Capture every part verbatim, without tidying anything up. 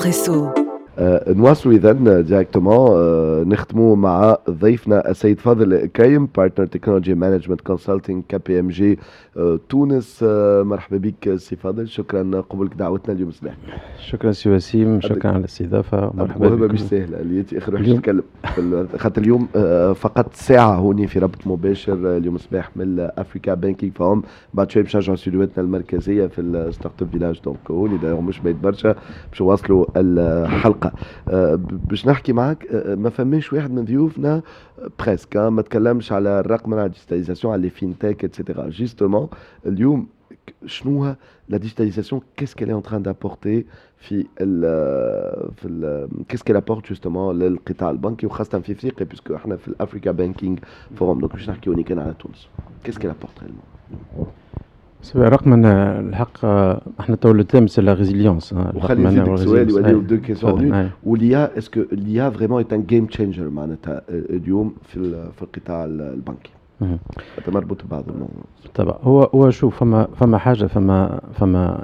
إسبريسو. آه، نواصلوا إذن ديريكتومون آه، نختموا مع ضيفنا السيد فاضل كايم بارتنر تكنولوجي مانجمنت كونسلتنج كي بي ام جي تونس. آه، مرحبا بك سي فاضل، شكرا قبولك دعوتنا اليوم صباح. شكرا سي وسيم، شكرا على الاستضافه. مرحبا بك. مش سهله اللي اخر واحد نتكلم خاطر اليوم آه، فقط ساعه هوني في ربط مباشر اليوم صباح من افريكا بانكينج فهم، بعد شوي باش نرجعوا ستوديوهاتنا المركزيه في الستارت اب فيلاج. دونك هوني داير مش بعيد برشا باش نواصلوا الحلقه. أه باش نحكي معك. أه ما فماش واحد من ضيوفنا بريسك ما تكلمش على الرقم، على الديجيتاليزاسيون، على لي فينتك اتسيتيرا. جوستومون اليوم شنو لا ديجيتاليزاسيون، qu'est-ce qu'elle est en train d'apporter في ال في ال qu'est-ce qu'elle apporte justement للقطاع البنكي وخاصه في افريقيا بيسكو احنا في الافريكا بانكينج فورم. دونك باش نحكيو كان على تونس. qu'est-ce qu'elle apporte réellement. سبع رقمنا الحق احنا تو لو تيم سي لا ريزيليونس. وخلي نزيدك سؤال يوليو دو كيسيون. واليا اسكو اليا فريمون ايت ان جيم تشينجر معناتها اليوم في في القطاع البنكي مربوط ببعض طبعا. هو هو شوف فما فما حاجه فما فما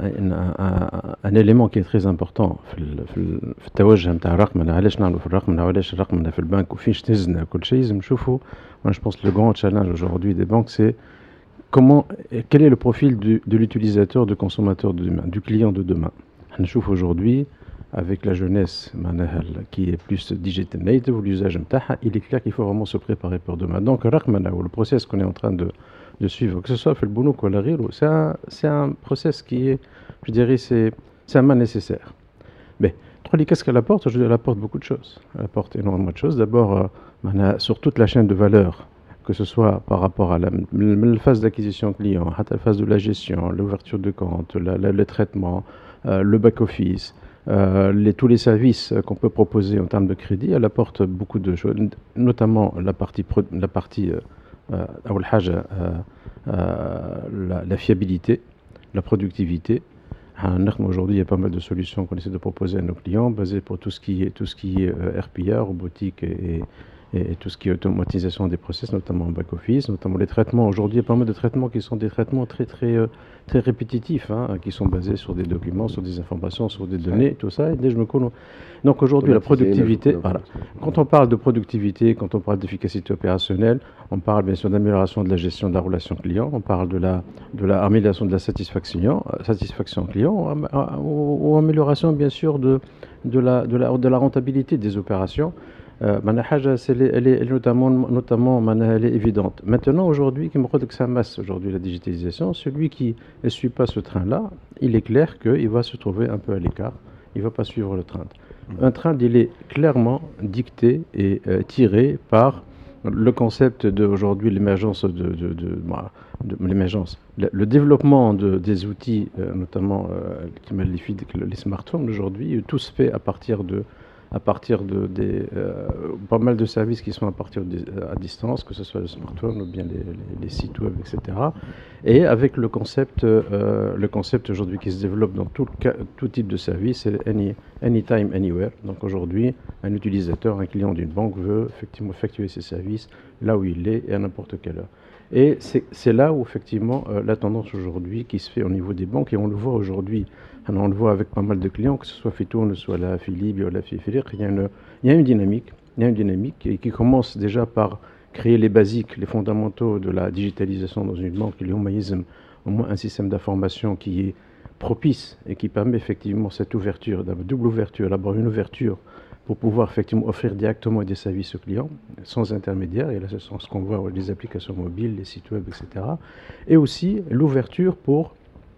ان اليمون كي تري امبورطون في في التوجه نتاع الرقمنه. علاش نعملوا في الرقمنه وعلاش الرقمنه في البنك وفيش تهزنا كل شيء لازم نشوفوا. وانا جو بونس لو غران تشالنج aujourd'hui des banques c'est comment, quel est le profil du, de l'utilisateur, du consommateur de demain, du client de demain. On trouve aujourd'hui, avec la jeunesse qui est plus digital native, l'usage, il est clair qu'il faut vraiment se préparer pour demain. Donc, le process qu'on est en train de, de suivre, que ce soit fait le boulot ou le rire, c'est un, c'est un process qui est, je dirais, c'est, c'est un mal nécessaire. Mais, qu'est-ce qu'elle apporte? Je elle apporte beaucoup de choses. Elle apporte énormément de choses. D'abord, sur toute la chaîne de valeur, que ce soit par rapport à la, la phase d'acquisition client, la phase de la gestion, l'ouverture de compte, la, la, le traitement, euh, le back-office, euh, les, tous les services qu'on peut proposer en termes de crédit, elle apporte beaucoup de choses, notamment la partie, la, partie euh, euh, euh, la, la fiabilité, la productivité. Aujourd'hui, il y a pas mal de solutions qu'on essaie de proposer à nos clients, basées pour tout ce qui est, tout ce qui est euh, R P A, robotique et, et et tout ce qui est automatisation des process, notamment en back-office, notamment les traitements. Aujourd'hui, il y a pas mal de traitements qui sont des traitements très, très, euh, très répétitifs, hein, qui sont basés sur des documents, sur des informations, sur des données, tout ça. Et je me connais. Donc aujourd'hui, la productivité, voilà. Quand on parle de productivité, quand on parle d'efficacité opérationnelle, on parle bien sûr d'amélioration de la gestion de la relation client, on parle de la, de la amélioration de la satisfaction, satisfaction client, ou, ou amélioration bien sûr de, de, la, de, la, de la rentabilité des opérations. Euh, elle, est, elle est notamment, notamment elle est évidente. Maintenant, aujourd'hui, qui me que ça masse aujourd'hui la digitalisation, celui qui ne suit pas ce train-là, il est clair qu'il va se trouver un peu à l'écart, il ne va pas suivre le train. Un train, il est clairement dicté et euh, tiré par le concept d'aujourd'hui, l'émergence de, de, de, de, de l'émergence, le, le développement de, des outils, euh, notamment euh, qui malifient les smartphones aujourd'hui, tout se fait à partir de à partir de des, euh, pas mal de services qui sont à partir de, à distance, que ce soit le smartphone ou bien les, les, les sites web, et cetera. Et avec le concept, euh, le concept aujourd'hui qui se développe dans tout, tout type de service, c'est any, anytime, anywhere. Donc aujourd'hui, un utilisateur, un client d'une banque veut effectivement effectuer ses services là où il est et à n'importe quelle heure. Et c'est, c'est là où effectivement euh, la tendance aujourd'hui qui se fait au niveau des banques, et on le voit aujourd'hui, on le voit avec pas mal de clients, que ce soit Fitourne, soit la Philippe ou la Fifiliq, il y a une, il y a une dynamique, il y a une dynamique qui, qui commence déjà par créer les basiques, les fondamentaux de la digitalisation dans une banque. Il y a au moins un système d'information qui est propice et qui permet effectivement cette ouverture, une double ouverture, d'abord une ouverture pour pouvoir effectivement offrir directement des services aux clients sans intermédiaire, et là c'est ce qu'on voit les applications mobiles, les sites web, et cetera. Et aussi l'ouverture pour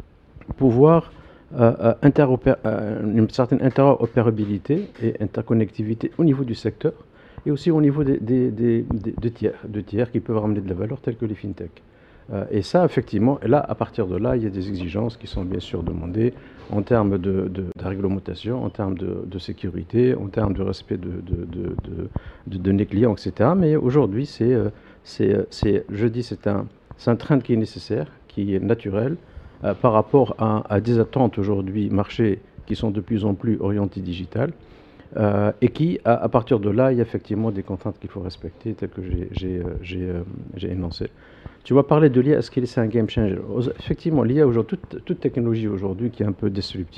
pouvoir euh, euh, une certaine interopérabilité et interconnectivité au niveau du secteur et aussi au niveau des, des, des, des, de, tiers, de tiers qui peuvent ramener de la valeur tels que les fintech. Euh, et ça, effectivement, et là, à partir de là, il y a des exigences qui sont bien sûr demandées en termes de, de, de réglementation, en termes de, de sécurité, en termes de respect de, de, de, de, de données clients, et cetera. Mais aujourd'hui, c'est, c'est, c'est, je dis, c'est un, c'est un trend qui est nécessaire, qui est naturel, euh, par rapport à, à des attentes aujourd'hui marché qui sont de plus en plus orientées digitales. Euh, et qui, à, à partir de là, il y a effectivement des contraintes qu'il faut respecter, telles que j'ai, j'ai, j'ai, euh, j'ai énoncé. Tu vas parler de l'I A, est-ce qu'il est un game changer? Effectivement, l'I A aujourd'hui, toute, toute technologie aujourd'hui qui est un peu disruptive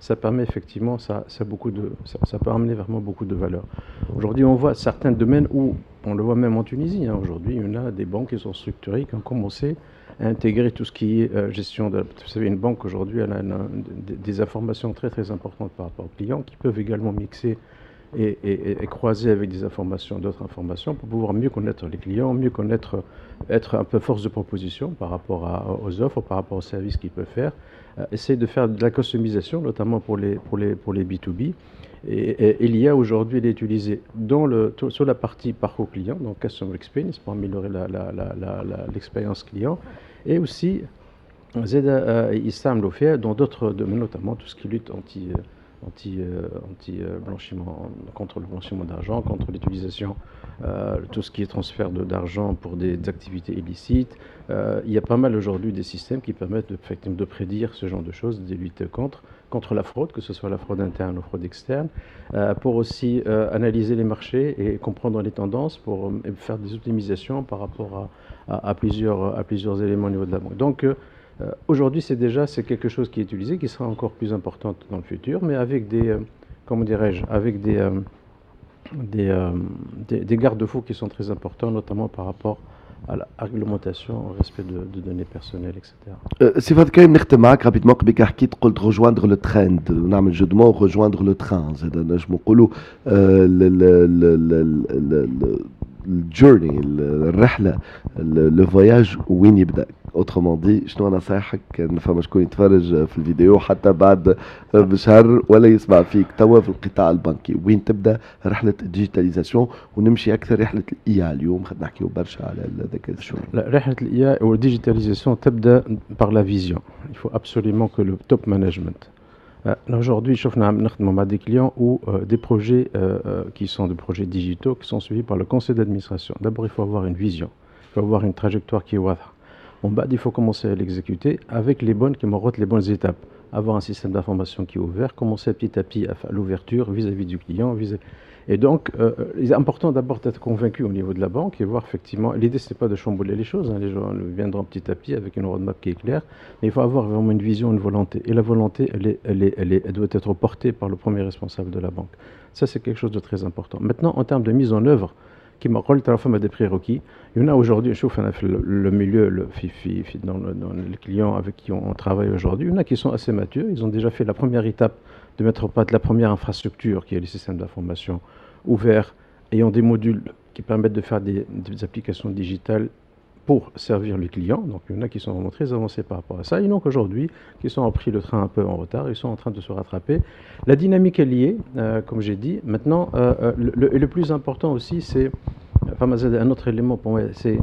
ça permet effectivement, ça, ça, beaucoup de, ça, ça peut amener vraiment beaucoup de valeur. Aujourd'hui, on voit certains domaines où, on le voit même en Tunisie, hein, aujourd'hui, il y en a des banques qui sont structurées, qui ont commencé à intégrer tout ce qui est euh, gestion de... Vous savez, une banque aujourd'hui, elle a, elle a des, des informations très très importantes par rapport aux clients qui peuvent également mixer et, et, et croiser avec des informations, d'autres informations pour pouvoir mieux connaître les clients, mieux connaître, être un peu force de proposition par rapport à, aux offres, par rapport aux services qu'ils peuvent faire. Euh, essayer de faire de la customisation, notamment pour les, pour les, pour les B deux B. Et, et, et l'I A aujourd'hui, elle est utilisée dans le, sur la partie parcours client, donc Customer Experience, pour améliorer la, la, la, la, la, l'expérience client. Et aussi, Zeda Issam l'a fait dans d'autres domaines, notamment tout ce qui lutte anti, anti, euh, anti euh, blanchiment, contre le blanchiment d'argent, contre l'utilisation, euh, tout ce qui est transfert de, d'argent pour des, des activités illicites. Euh, il y a pas mal aujourd'hui des systèmes qui permettent de, de prédire ce genre de choses, de lutter contre, contre la fraude, que ce soit la fraude interne ou la fraude externe, euh, pour aussi euh, analyser les marchés et comprendre les tendances, pour euh, faire des optimisations par rapport à, à, à, plusieurs, à plusieurs éléments au niveau de la banque. Donc, euh, Euh, aujourd'hui, c'est déjà c'est quelque chose qui est utilisé, qui sera encore plus importante dans le futur, mais avec des, euh, comment dirais-je, avec des, euh, des, euh, des, des garde-fous qui sont très importants, notamment par rapport à la réglementation, au respect de, de données personnelles, et cetera. سي فهد كريم نختم معك رابيدمون قبيك حكيت قلت rejoindre le trend نعمل جو دو مون rejoindre le train زاد نجمو نقولوا الجورني الرحله لو فواياج وين يبدا اوترومون دي شنو نصايحك كان فما شكون يتفرج في الفيديو حتى بعد بشهر ولا يسمع فيك توا في القطاع البنكي وين تبدا رحله الديجيتاليزاسيون ونمشي اكثر رحله الاي اليوم خد نحكيو برشا على الذكاء الصناعي. رحله الاي والديجيتاليزاسيون تبدا par la vision. Il faut absolument que le top management. Euh, aujourd'hui, je suis des clients ou euh, des projets euh, euh, qui sont des projets digitaux qui sont suivis par le conseil d'administration. D'abord, il faut avoir une vision, il faut avoir une trajectoire qui est ouah. En bas, il faut commencer à l'exécuter avec les bonnes, qui m'ont les bonnes étapes. Avoir un système d'information qui est ouvert, commencer petit à petit à faire l'ouverture vis-à-vis du client. Vis-à-vis... Et donc, euh, il est important d'abord d'être convaincu au niveau de la banque et voir effectivement, l'idée ce n'est pas de chambouler les choses, hein, les gens viendront petit à petit avec une roadmap qui est claire, mais il faut avoir vraiment une vision, une volonté. Et la volonté, elle, est, elle, est, elle, est, elle doit être portée par le premier responsable de la banque. Ça, c'est quelque chose de très important. Maintenant, en termes de mise en œuvre, qui m'a rôle à des prérequis. Il y en a aujourd'hui, je trouve, le, le milieu, le, dans, le, dans les clients avec qui on, on travaille aujourd'hui, il y en a qui sont assez matures, ils ont déjà fait la première étape de mettre en place la première infrastructure qui est le système d'information ouvert, ayant des modules qui permettent de faire des, des applications digitales pour servir les clients. Donc il y en a qui sont vraiment très avancés par rapport à ça. Il y en a qu'aujourd'hui qui sont ont pris le train un peu en retard, ils sont en train de se rattraper. La dynamique est liée, euh, comme j'ai dit. Maintenant, euh, le, le, le plus important aussi, c'est, enfin, un autre élément pour moi, c'est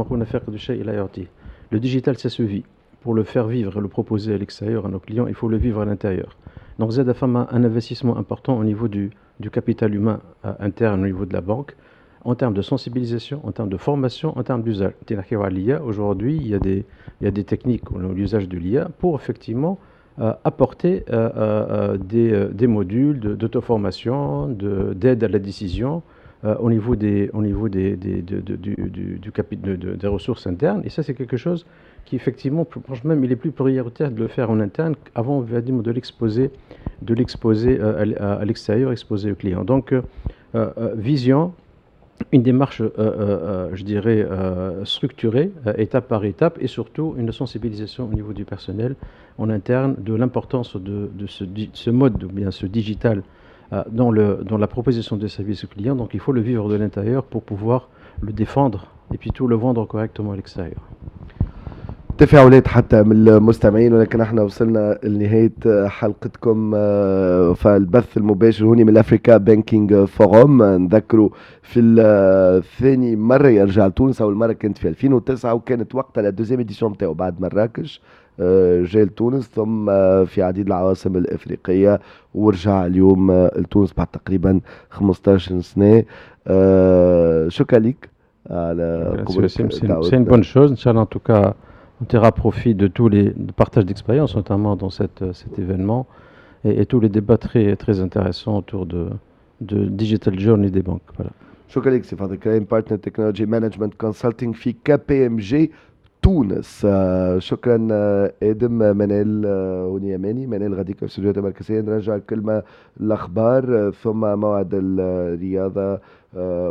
le digital, ça se vit. Pour le faire vivre et le proposer à l'extérieur à nos clients, il faut le vivre à l'intérieur. Donc Z F A M a un investissement important au niveau du, du capital humain euh, interne au niveau de la banque, en termes de sensibilisation, en termes de formation, en termes d'usage. L'I A, aujourd'hui, il y a des, il y a des techniques, l'usage de l'I A, pour effectivement euh, apporter euh, euh, des, euh, des modules de, d'auto-formation, de, d'aide à la décision euh, au niveau des, au niveau des, des, de, de, du, du, du capi- de, de, des ressources internes. Et ça, c'est quelque chose qui, effectivement, même, il est plus prioritaire de le faire en interne avant de l'exposer, de l'exposer euh, à, à l'extérieur, exposer aux clients. Donc, euh, euh, vision, une démarche, euh, euh, je dirais, euh, structurée, euh, étape par étape, et surtout une sensibilisation au niveau du personnel en interne de l'importance de, de, ce, de ce mode, ou bien ce digital, euh, dans, le, dans la proposition de services aux clients. Donc il faut le vivre de l'intérieur pour pouvoir le défendre et puis tout le vendre correctement à l'extérieur. تفاعلات حتى من المستمعين ولكن احنا وصلنا لنهاية حلقتكم فالبث المباشر هوني من الافريكا بانكينج فوروم. نذكروا في الثاني مرة يرجع لتونس، أول مرة كانت في ألفين وتسعة وكانت وقتها لا دوزيام اديسيون نتاعو بعد مراكش جاء لتونس ثم في عديد العواصم الافريقية ورجع اليوم لتونس بعد تقريبا خمسطاش سنة. شكرا لك على قبول الدعوة. C'est une bonne chose, Inch'Allah, en tout cas. On tirera profit de tous les de partages d'expériences, notamment dans cette, cet événement, et, et tous les débats très, très intéressants autour de, de Digital Journey des banques. Voilà. شكرا لك سي فاضل كريم، بارتنر تكنولوجي مانجمنت كونسلتنج في كي بي ام جي تونس. آه شكرا آه ادم. منال آه ونياماني. منال غاديك في استوديوهات المركزيه. نرجع الكلمه الاخبار آه ثم موعد الرياضه آه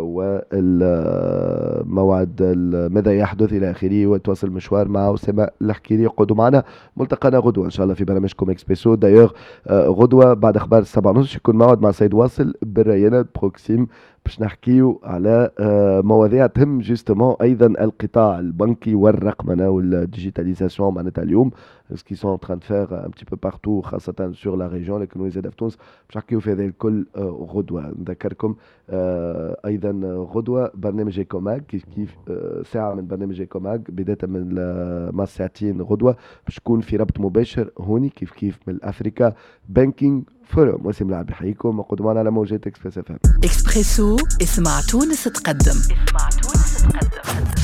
والموعد ماذا يحدث الى اخره، وتواصل المشوار مع اسامه الحكيري. قعدوا معنا، ملتقانا غدوه ان شاء الله في برنامجكم اكسبريسو. دايوغ آه غدوه بعد اخبار السبعة ونص يكون موعد مع سيد واصل بالريانه بروكسيم باش نحكيو على مواضيع تهم جوستومون ايضا القطاع البنكي والرقمنه والديجيتاليزاسيون معناتها اليوم سكي سون ان تران فير ان بتي بو بارتو خاصه سور لا ريجيون، لكن وزاد في تونس باش نحكيو في هذا الكل غدوه. نذكركم ايضا غدوه برنامج ايكوماج كيف كيف ساعه من برنامج ايكوماج بدايه من ما ساعتين غدوه باش تكون في ربط مباشر هوني كيف كيف من افريكا بانكينج فورم. وسيم العربي يحييكم وقدوا معنا على موجات اكسبريس اف ام. اكسبريسو اسمع تونس تقدم. اسمع تونس تقدم.